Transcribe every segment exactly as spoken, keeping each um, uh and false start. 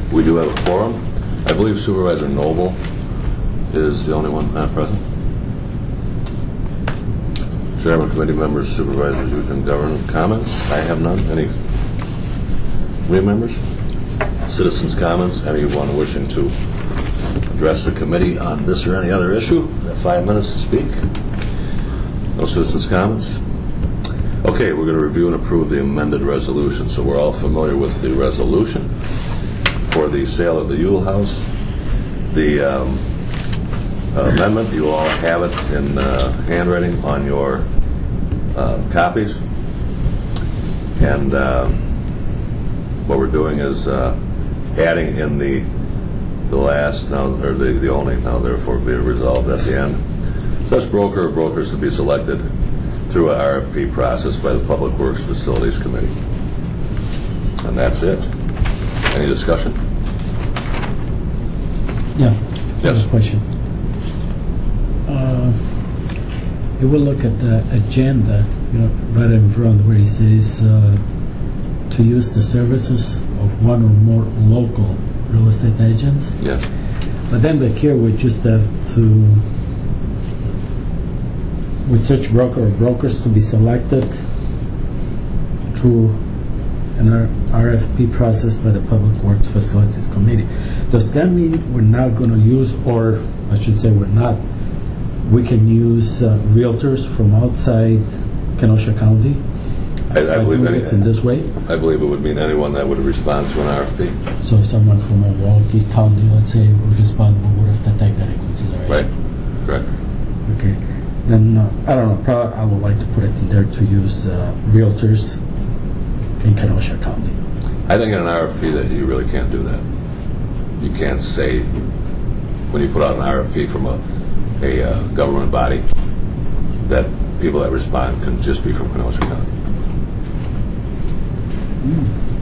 We do have a quorum. I believe Supervisor Noble is the only one not present. Chairman, committee members, supervisors, youth and government comments. I have none. Any committee members? Citizens' comments? Anyone wishing to address the committee on this or any other issue? We have five minutes to speak. No citizens' comments? Okay, we're going to review and approve the amended resolution. So we're all familiar with the resolution for the sale of the Yule House. The um, uh, amendment, you all have it in uh, handwriting on your uh, copies. And uh, what we're doing is uh, adding in the the last, now, or the, the only, now therefore be resolved at the end. Such broker or brokers to be selected through an R F P process by the Public Works Facilities Committee. And that's it. Any discussion? Yeah. Yes. I have a question. Uh, you will look at the agenda, you know, right in front where it says uh, to use the services of one or more local real estate agents. Yeah. But then back here we just have to, with such broker or brokers to be selected through an R F P process by the Public Works Facilities Committee. Does that mean we're not going to use, or I should say we're not, we can use uh, realtors from outside Kenosha County? I, I believe any, it in this way? I believe it would mean anyone that would respond to an R F P. So if someone from Milwaukee County, let's say, would respond, we would have to take that in consideration. Right. Correct. Okay. Then, uh, I don't know, probably I would like to put it in there to use uh, realtors in Kenosha County. I think in an R F P that you really can't do that. You can't say, when you put out an R F P from a, a uh, government body, that people that respond can just be from Kenosha County. Mm.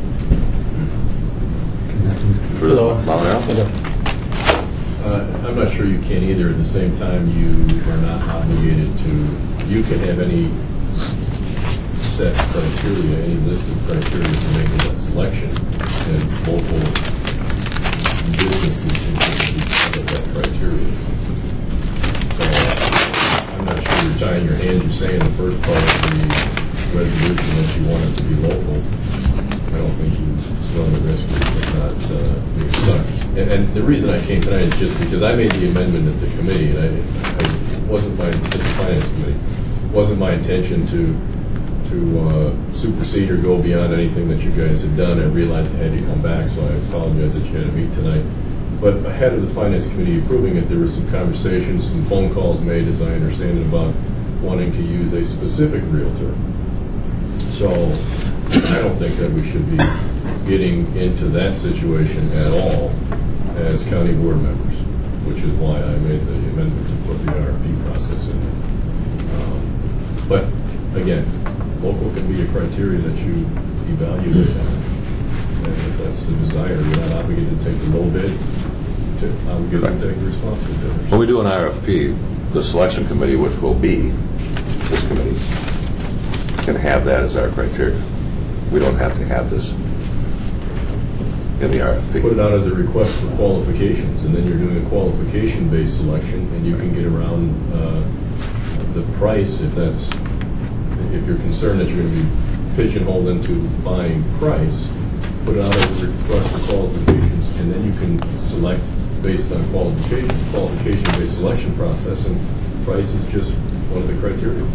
Hello. Hello. Uh, I'm not sure you can either. At the same time, you are not obligated to. You can have any set criteria, any list of criteria for making that selection, and local businesses can be part of that criteria. So I'm not sure you're tying your hands. You're saying the first part of the resolution that you want it to be local. I don't think you run the risk of not uh, being stuck. And, and the reason I came tonight is just because I made the amendment at the committee, and I, I wasn't my at the finance committee. It wasn't my intention to to uh, supersede or go beyond anything that you guys had done. I realized I had to come back, so I apologize that you had to meet tonight. But ahead of the finance committee approving it, there were some conversations, some phone calls made, as I understand it, about wanting to use a specific realtor. So I don't think that we should be getting into that situation at all as county board members, which is why I made the amendment to put the R F P process in there. Um, but again, local can be a criteria that you evaluate on. And if that's the desire, you're not obligated to take the low bid, to obligated to take the responsible bid. When we do an R F P, the selection committee, which will be this committee, can have that as our criteria. We don't have to have this in the R F P. Put it out as a request for qualifications, and then you're doing a qualification-based selection, and you can get around uh, the price if that's if you're concerned that you're going to be pigeonholed into buying price. Put it out as a request for qualifications, and then you can select based on qualification, qualification-based selection process, and price is just one of the criteria.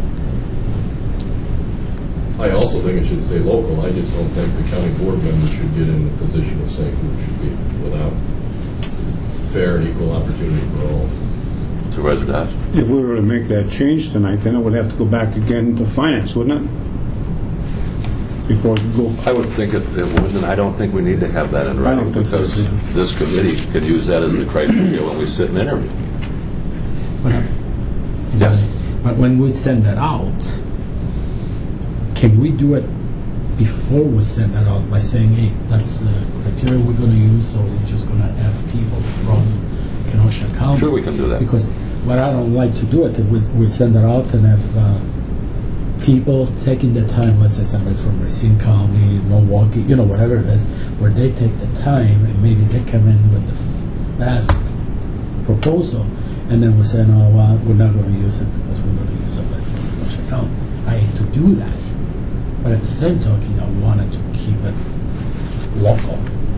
I also think it should stay local. I just don't think the county board members should get in the position of saying who it should be without fair and equal opportunity for all. Supervisor Dodge? If we were to make that change tonight, then it would have to go back again to finance, wouldn't it? Before it go. I would think it, it would, and I don't think we need to have that in I writing don't think because so. this committee could use that as the criteria when we sit and interview. But, Yes. but when we send that out, can we do it before we send that out by saying, hey, that's the criteria we're going to use, so we're just going to have people from Kenosha County? Sure, we can do that. Because what I don't like to do it, we, we send it out and have uh, people taking the time, let's say somebody from Racine County, Milwaukee, you know, whatever it is, where they take the time and maybe they come in with the best proposal, and then we say, no, well, we're not going to use it because we're going to use somebody from commercial county. I hate to do that, but at the same token, I wanted to keep it local.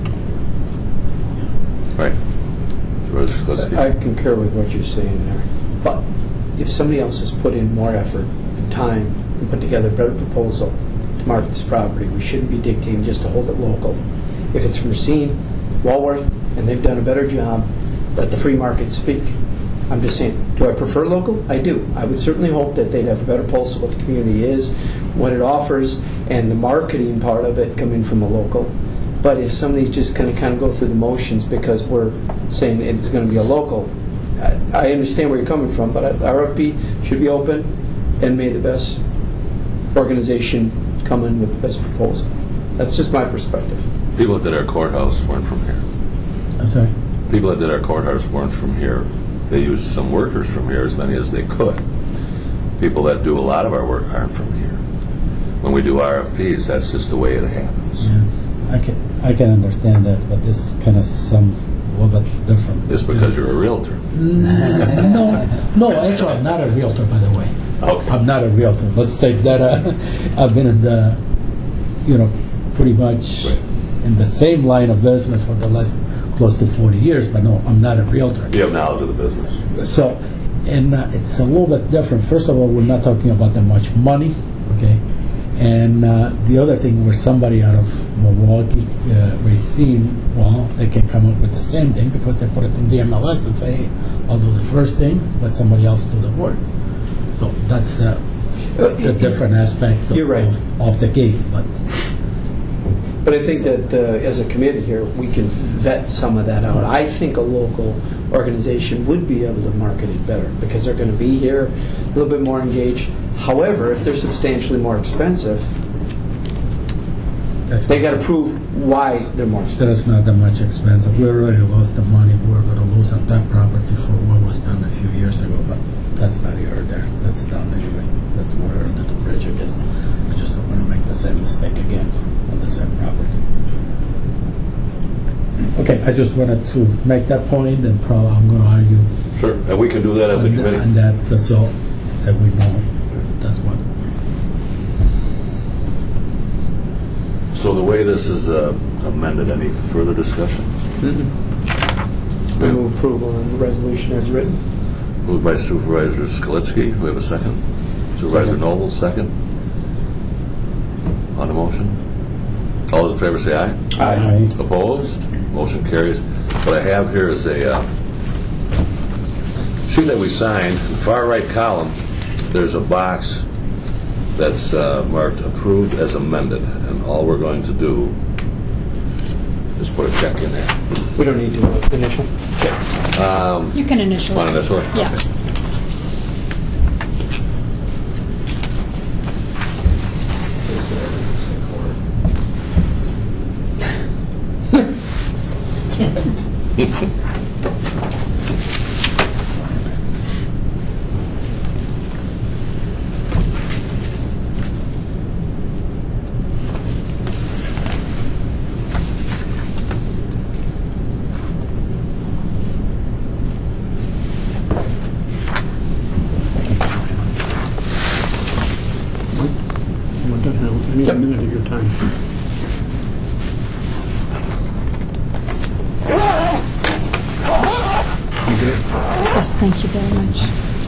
Right. George Sklisky. I concur with what you're saying there. But if somebody else has put in more effort and time and put together a better proposal to market this property, we shouldn't be dictating just to hold it local. If it's from Racine, Walworth, and they've done a better job, let the free market speak. I'm just saying, do I prefer local? I do. I would certainly hope that they'd have a better pulse of what the community is, what it offers, and the marketing part of it coming from a local. But if somebody's just going to kind of go through the motions because we're saying it's going to be a local, I, I understand where you're coming from, but R F P should be open and may the best organization come in with the best proposal. That's just my perspective. People that did our courthouse weren't from here. I'm sorry? People that did our courthouse weren't from here. They used some workers from here, as many as they could. People that do a lot of our work aren't from here. When we do R F Ps, that's just the way it happens. Yeah. I can I can understand that, but this is kind of some a little bit different. It's because you're a realtor. no, no. Actually, I'm not a realtor, by the way. Okay. I'm not a realtor. Let's take that. Uh, I've been in the, you know, pretty much Right. in the same line of business for the last close to forty years. But no, I'm not a realtor. You have knowledge of the business. So, and uh, it's a little bit different. First of all, we're not talking about that much money, okay? And uh, the other thing, where somebody out of Milwaukee, uh, Racine, well, they can come up with the same thing because they put it in the M L S and say, hey, I'll do the first thing, let somebody else do the work. So that's the, the different aspect of, You're right. of, of the game. But But I think that uh, as a committee here, we can vet some of that out. I think a local organization would be able to market it better because they're going to be here, a little bit more engaged. However, if they're substantially more expensive, that's they got to prove why they're more expensive. That's not that much expensive. We already lost the money we were going to lose on that property for what was done a few years ago, but that's not here or there. That's done anyway. That's water under the bridge, I guess. I just don't want to make the same mistake again on the same property. Okay, I just wanted to make that point, and probably I'm going to argue Sure. And we can do that at the on, committee. on that, that's all that we know. That's what. So the way this is uh, amended, any further discussion? Mm-hmm. I move approval on the resolution as written. Moved by Supervisor Skalitsky. Do we have a second? Supervisor Second. Noble, second. On the motion? All those in favor say aye. Aye. Opposed? Motion carries. What I have here is a uh, sheet that we signed. In the far right column, there's a box that's uh, marked approved as amended, and all we're going to do is put a check in there. We don't need to initial. Um, You can initial. Want to initial it? Yeah. Okay. We're done now. I need a minute of your time. Yes, thank you very much.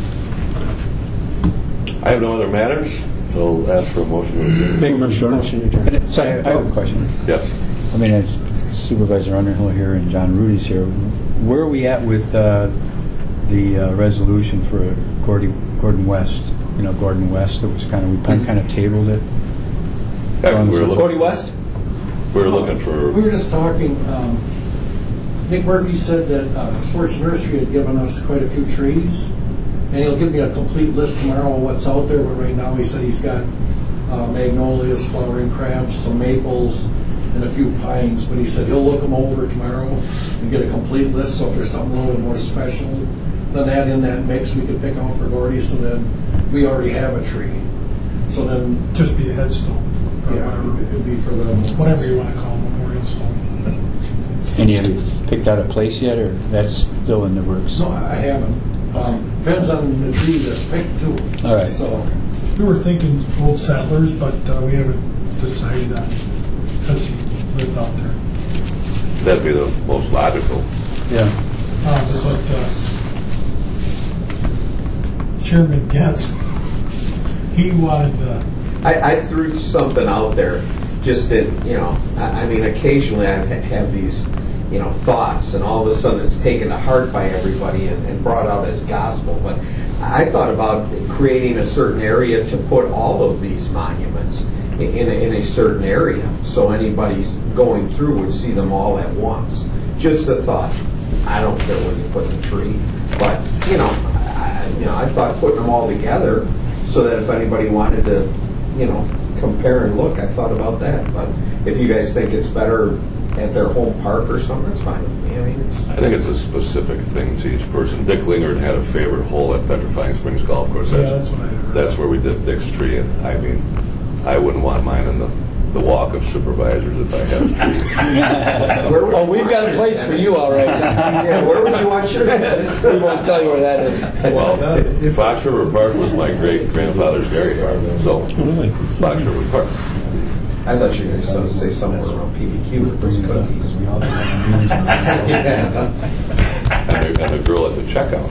I have no other matters, so I'll ask for a motion to adjourn. Make a motion to adjourn. Sorry, I have a question. Yes. I mean, it's Supervisor Underhill here and John Rudy's here. Where are we at with uh, the uh, resolution for Gordon, Gordon West? You know, Gordon West, that was kind of, we kind of tabled it. Yeah, we were looking- Gordy West? We were looking for, We were just talking, um, Nick Murphy said that uh, Swartz Nursery had given us quite a few trees, and he'll give me a complete list tomorrow of what's out there, but right now he said he's got uh, magnolias, flowering crabs, some maples, and a few pines, but he said he'll look them over tomorrow and get a complete list, so if there's something a little more special than that in that mix, we could pick out for Gordy, so that we already have a tree. So then, Just be a headstone, or yeah, whatever, it'd be for the whatever you want to call it, memorial stone. And you have picked out a place yet, or that's still in the works? No, I haven't. Um, depends on the tree that's picked too. All right. So We were thinking old settlers, but uh, we haven't decided on, because he lived out there. That'd be the most logical. Yeah. Uh, But uh, Chairman Getz, he wanted, uh, I, I threw something out there, just that, you know, I, I mean, occasionally I ha- have these, you know, thoughts, and all of a sudden it's taken to heart by everybody and, and brought out as gospel. But I thought about creating a certain area to put all of these monuments in, in, a, in a certain area, so anybody's going through would see them all at once. Just a thought. I don't care where you put the tree, but, you know, I, you know, I thought putting them all together so that if anybody wanted to, you know, compare and look, I thought about that. But if you guys think it's better at their home park or something, that's fine with me. I mean, it's, I think it's a specific thing to each person. Dick Lingard had a favorite hole at Petrifying Springs Golf Course. Yeah, that's what I heard. That's where we did Dick's tree, and I mean, I wouldn't want mine in the, the walk of supervisors if I had a tree. where would Oh, you we've want got a yours, place for Dennis? you, all right. Yeah, where would you want yours? We won't tell you where that is. Well, Fox River Park was my great grandfather's dairy farm, so Fox River Park. I thought you were going to say somewhere around P B Q with those cookies. And the, and the girl at the checkout.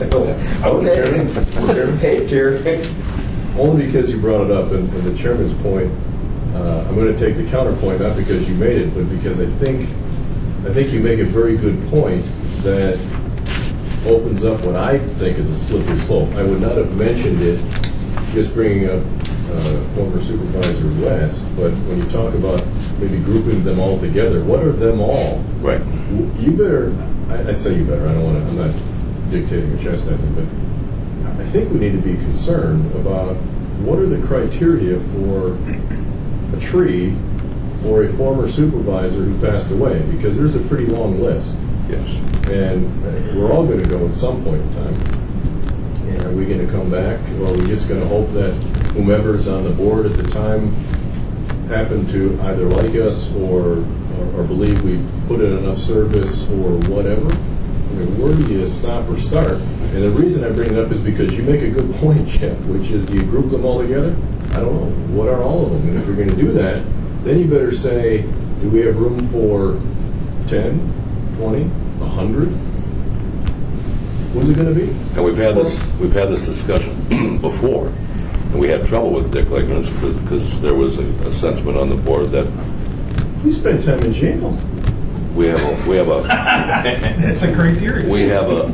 Okay. Taped here. Only because you brought it up, and, and the chairman's point, uh, I'm going to take the counterpoint, not because you made it, but because I think, I think you make a very good point that opens up what I think is a slippery slope. I would not have mentioned it, just bringing up uh, former Supervisor West, but when you talk about maybe grouping them all together, what are them all? Right. You better, I, I say you better, I don't want to, I'm not dictating or chastising, but I think we need to be concerned about what are the criteria for a tree or a former supervisor who passed away, because there's a pretty long list. Yes. And we're all going to go at some point in time. And are we going to come back, or are we just going to hope that whomever's on the board at the time happened to either like us or, or, or believe we put in enough service or whatever? I mean, where do you stop or start? And the reason I bring it up is because you make a good point, Jeff, which is, do you group them all together? I don't know. What are all of them? And if you're going to do that, then you better say, do we have room for ten, twenty, one hundred? What's it going to be? And we've had this we've had this discussion before, and we had trouble with Dick Lingard because, because there was a, a sentiment on the board that You spent time in jail. we have a we have a That's a criteria. we have a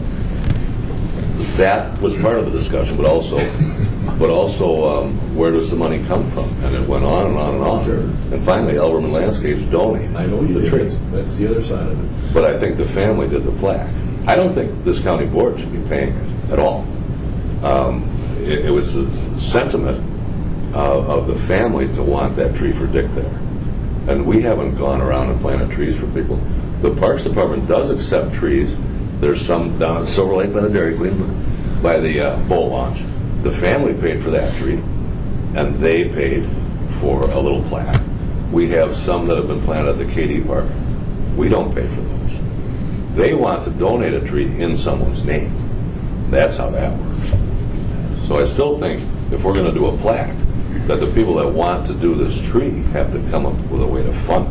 that was part of the discussion, but also but also um, where does the money come from? And it went on and on and on. Sure. And finally, Elverman Landscapes donated I know you the did. tree. That's, that's the other side of it. But I think the family did the plaque. I don't think this county board should be paying it at all. Um, it, it was the sentiment uh, of the family to want that tree for Dick there. And we haven't gone around and planted trees for people. The Parks Department does accept trees. There's some down at Silver Lake by the Dairy Queen, by the uh, boat launch. The family paid for that tree, and they paid for a little plaque. We have some that have been planted at the K D Park. We don't pay for those. They want to donate a tree in someone's name. That's how that works. So I still think if we're going to do a plaque, that the people that want to do this tree have to come up with a way to fund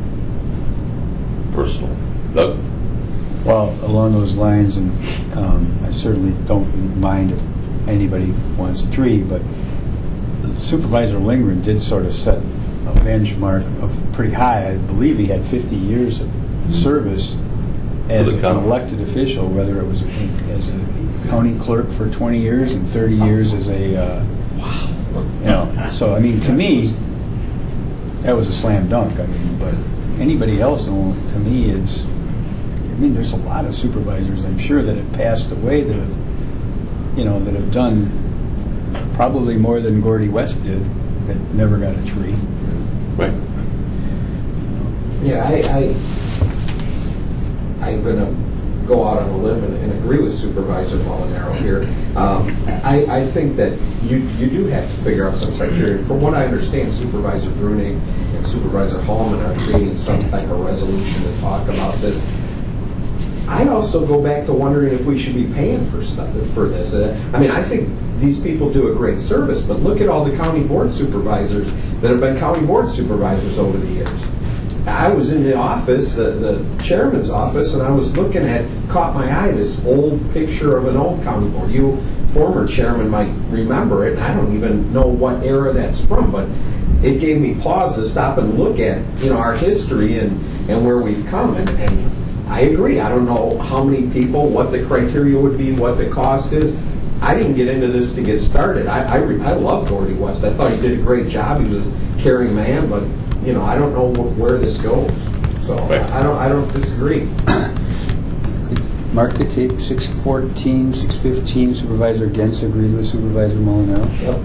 it. Personal. Doug? Well, along those lines, and um, I certainly don't mind if anybody wants a tree, but Supervisor Lindgren did sort of set a benchmark of pretty high. I believe he had fifty years of service as an elected official, whether it was as a county clerk for twenty years and thirty years as a, uh, you know, so I mean, to me, that was a slam dunk. I mean, but anybody else, to me, is, I mean, there's a lot of supervisors, I'm sure, that have passed away that have, you know, that have done probably more than Gordy West did, that never got a tree. Right. Yeah, I, I, I've been a go out on a limb and, and agree with Supervisor Molinaro here. Um, I, I think that you you do have to figure out some criteria. From what I understand, Supervisor Bruning and Supervisor Hallman are creating some type of resolution to talk about this. I also go back to wondering if we should be paying for stuff for this. Uh, I mean, I think these people do a great service, but look at all the county board supervisors that have been county board supervisors over the years. I was in the office, the, the chairman's office, and I was looking at, caught my eye, this old picture of an old county board. You former chairman might remember it, and I don't even know what era that's from, but it gave me pause to stop and look at, you know, our history and, and where we've come. And, and I agree. I don't know how many people, what the criteria would be, what the cost is. I didn't get into this to get started. I I, re- I love Gordy West. I thought he did a great job. He was a caring man, but you know, I don't know wh- where this goes. So Right. I don't I don't disagree. Mark the tape, six fourteen, six fifteen, Supervisor Gens agreed with Supervisor Molinaro. Yep.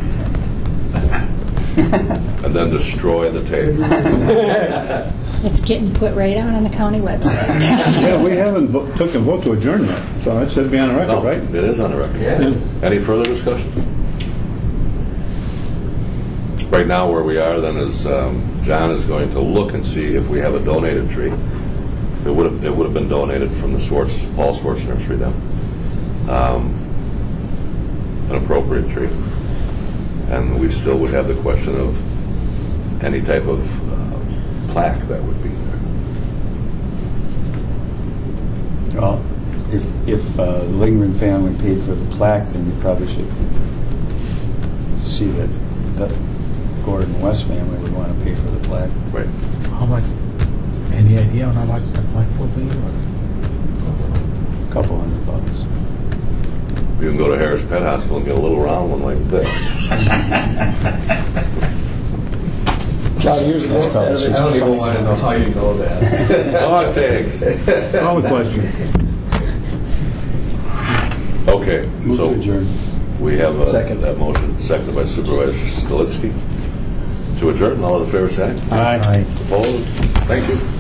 And then destroy the tape. It's getting put right out on the county website. Yeah, we haven't vo- took a vote to adjourn yet, so that should be on the record, No, right? it is on the record. Yeah. Any further discussion? Right now, where we are then is um, John is going to look and see if we have a donated tree. It would have it would have been donated from the Swartz, Paul Swartz Nursery then. Um, an appropriate tree. And we still would have the question of any type of uh, plaque that would be there. Well, if, if uh, the Lindgren family paid for the plaque, then we probably should see that the Gordon West family would want to pay for the plaque. Right. How much? Any idea on how much the plaque will be? Or? A couple hundred bucks. You can go to Harris Pet Hospital and get a little round one like this. John, here's the That's probably I don't even want to know how you know that. All it takes. Call the question. Okay, Move so to adjourn. we have a, Second. that motion, seconded by Supervisor Skalitsky. To adjourn, all in favor say aye. Aye. Opposed? Thank you.